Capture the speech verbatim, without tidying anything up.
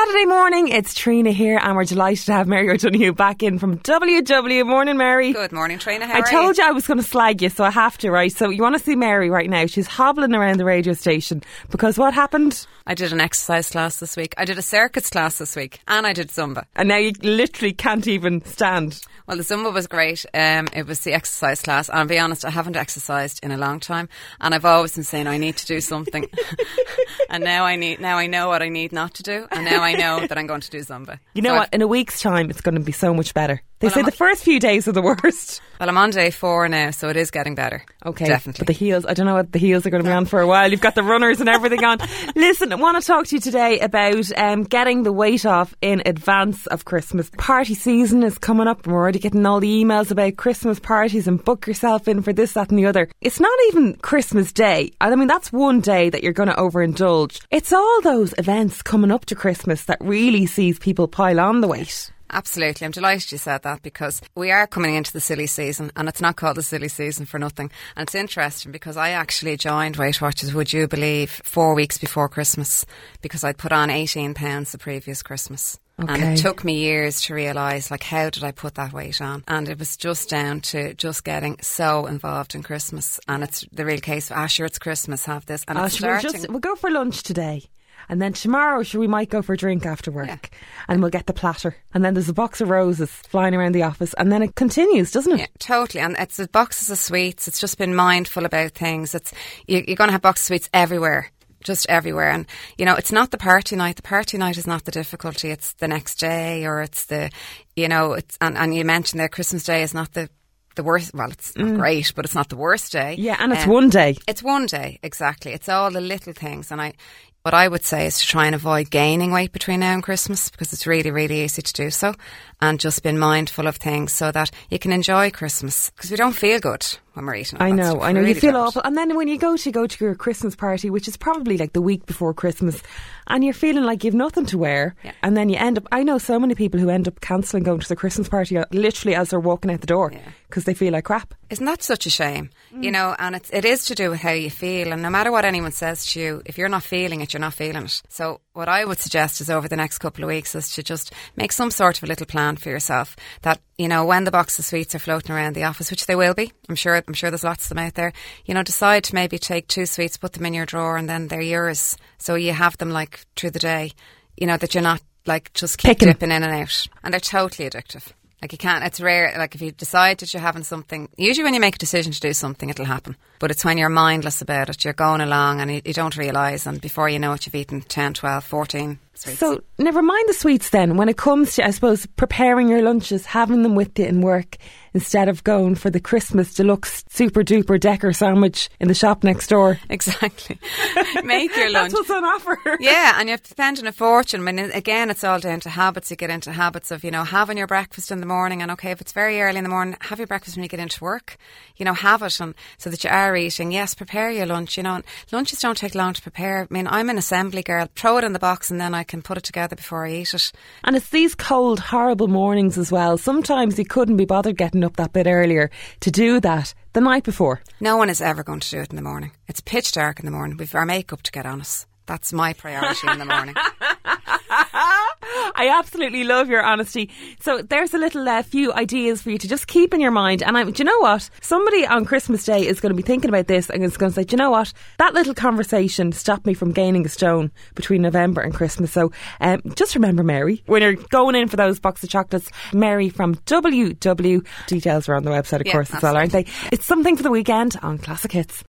Saturday morning, it's Trina here and we're delighted to have Mary O'Donoghue back in from W W. Morning, Mary. Good morning, Trina. How I are told you? you I was going to slag you, so I have to, right? So you want to see Mary right now. She's hobbling around the radio station because what happened? I did an exercise class this week. I did a circuits class this week and I did Zumba. And now you literally can't even stand. Well, the Zumba was great. Um, it was the exercise class. And I'll be honest, I haven't exercised in a long time. And I've always been saying I need to do something. And now I need. Now I know what I need not to do. And now I know that I'm going to do Zumba. You know so what? I've, In a week's time, it's going to be so much better. They well, say I'm the first few days are the worst. Well, I'm on day four now, so it is getting better. Okay. Definitely. But the heels, I don't know what the heels are going to be on for a while. You've got the runners and everything on. Listen, I want to talk to you today about um, getting the weight off in advance of Christmas. Party season is coming up and we're already getting all the emails about Christmas parties and book yourself in for this, that and the other. It's not even Christmas Day. I mean, that's one day that you're going to overindulge. It's all those events coming up to Christmas that really sees people pile on the weight. Absolutely. I'm delighted you said that because we are coming into the silly season and it's not called the silly season for nothing. And it's interesting because I actually joined Weight Watchers, would you believe, four weeks before Christmas because I'd put on eighteen pounds the previous Christmas. Okay. And it took me years to realise, like, how did I put that weight on? And it was just down to just getting so involved in Christmas. And it's the real case of, ah, sure, it's Christmas, have this. And Oh, it's sure, we'll, starting... just, we'll go for lunch today. And then tomorrow, sure, we might go for a drink after work. Yeah. And we'll get the platter. And then there's a box of roses flying around the office. And then it continues, doesn't it? Yeah, totally. And it's the boxes of sweets. It's just been mindful about things. It's you, You're going to have boxes of sweets everywhere. Just everywhere. And, you know, it's not the party night. The party night is not the difficulty. It's the next day or it's the, you know, it's, and, and you mentioned there Christmas Day is not the the worst, well, it's not mm. great, but it's not the worst day. Yeah, and it's um, one day. It's one day, exactly. It's all the little things. And I, what I would say is to try and avoid gaining weight between now and Christmas because it's really, really easy to do so. And just being mindful of things so that you can enjoy Christmas because we don't feel good when we're eating all I that know, stuff. I know. We You really feel don't. awful. And then when you go to go to your Christmas party, which is probably like the week before Christmas, and you're feeling like you've nothing to wear, yeah. and then you end up, I know so many people who end up cancelling going to their Christmas party literally as they're walking out the door because yeah. they feel like crap. Isn't that such a shame? Mm. You know, and it's, it is to do with how you feel. And no matter what anyone says to you, if you're not feeling it, you're not feeling it. So what I would suggest is over the next couple of weeks is to just make some sort of a little plan for yourself that, you know, when the box of sweets are floating around the office, which they will be, I'm sure, I'm sure there's lots of them out there, you know, decide to maybe take two sweets, put them in your drawer and then they're yours. So you have them like through the day, you know, that you're not like just keep Picking. dipping in and out. And they're totally addictive. Like you can't, it's rare, like if you decide that you're having something, usually when you make a decision to do something, it'll happen. But it's when you're mindless about it, you're going along and you, you don't realise and before you know it, you've eaten ten, twelve, fourteen sweets. So never mind the sweets then, when it comes to, I suppose, preparing your lunches, having them with you in work instead of going for the Christmas deluxe super duper Decker sandwich in the shop next door. Exactly. Make your lunch. That's what's on offer. Yeah, and you're spending a fortune. I mean, again, it's all down to habits. You get into habits of, you know, having your breakfast in the morning and okay, if it's very early in the morning, have your breakfast when you get into work. You know, have it and so that you are eating. Yes, prepare your lunch, you know. And lunches don't take long to prepare. I mean, I'm an assembly girl. Throw it in the box and then I can put it together before I eat it. And it's these cold, horrible mornings as well. Sometimes you couldn't be bothered getting up that bit earlier to do that the night before. No one is ever going to do it in the morning. It's pitch dark in the morning. We've our makeup to get on us. That's my priority in the morning. I absolutely love your honesty. So there's a little uh, few ideas for you to just keep in your mind. And I, do you know what? Somebody on Christmas Day is going to be thinking about this and is going to say, do you know what? That little conversation stopped me from gaining a stone between November and Christmas. So um, just remember Mary when you're going in for those box of chocolates. Mary from W W. Details are on the website, of yeah, course, as well, aren't they? Yeah. It's something for the weekend on Classic Hits.